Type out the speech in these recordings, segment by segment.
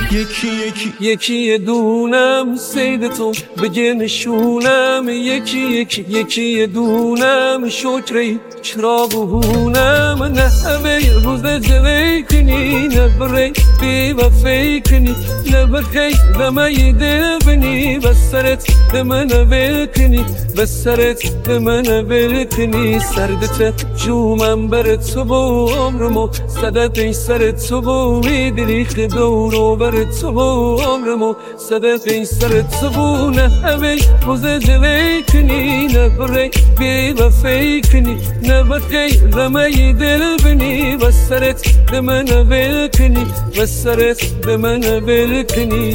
یکی دونم سید تو بگه نشونم، یکی دونم شکری چراغونم. نه همه روز جلی کنی، نه بری بی وفی کنی، نه بخی دمه دل بنی، بسرت دمنه ول کنی، بسرت دمنه ول کنی. سردت جومم برت تو با عمرمو، صدت این سرت تو با میدریخ دورو برت تو با عمرمو، صدت این سرت تو با. نه همه روز جلی کنی، نه بری بی وفی کنی، نه بخی دمه دل بنی، بسرت دمنه ول کنی، بسرت دمنه ول کنی.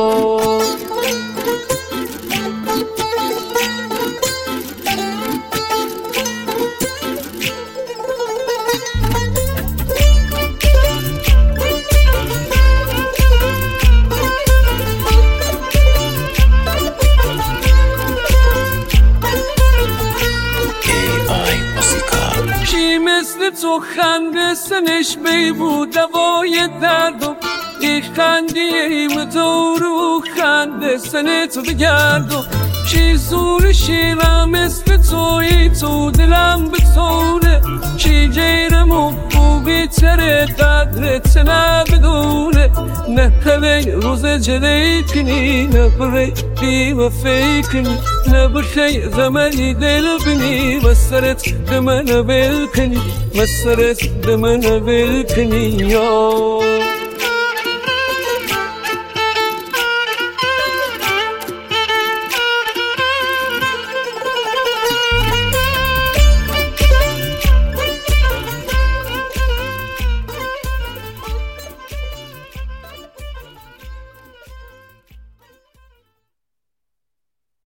کی مثل تو خنده سنش بی بود دوای دردم، ای خندیم تو رو خنده سن تو بگردم. کی زور شیرم مثل توی تو دلم بتونه، کی جیرم و خوبی تره قدرت نبدونه. نه همه روز جلی کنی، نه بری بی وفی کنی، نه بخی غمه دل بنی، بسرت دمنه ول کنی، بسرت دمنه ول کنی.